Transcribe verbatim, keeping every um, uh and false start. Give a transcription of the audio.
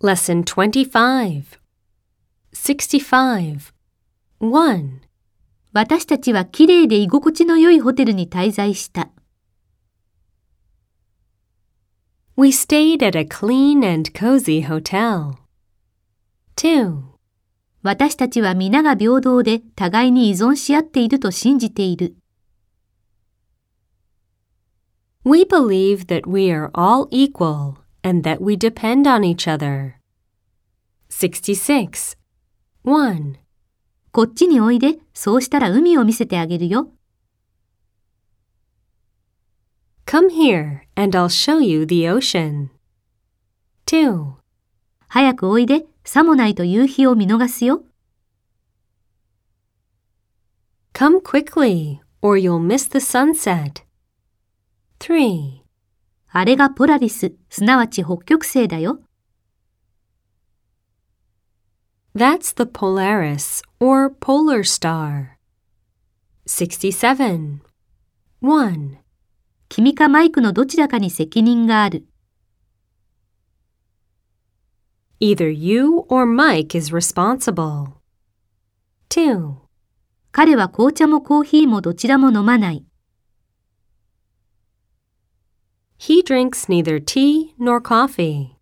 Lesson twenty-five. sixty-five. one. 私たちはきれいで居心地の良いホテルに滞在した。 We stayed at a clean and cozy hotel. two. 私たちは皆が平等で互いに依存し合っていると信じている。 We believe that we are all equal and that we depend on each other. sixty-six. one. こっちにおいで、そうしたら海を見せてあげるよ。 Come here and I'll show you the ocean. two. 早くおいで、さもないと夕日を見逃すよ。 Come quickly or you'll miss the sunset. three. あれがポラリス、すなわち北極星だよ。 That's the Polaris or polar star. sixty-seven. one. 君かマイクのどちらかに責任がある。 Either you or Mike is responsible. two. 彼は紅茶もコーヒーもどちらも飲まない。 He drinks neither tea nor coffee.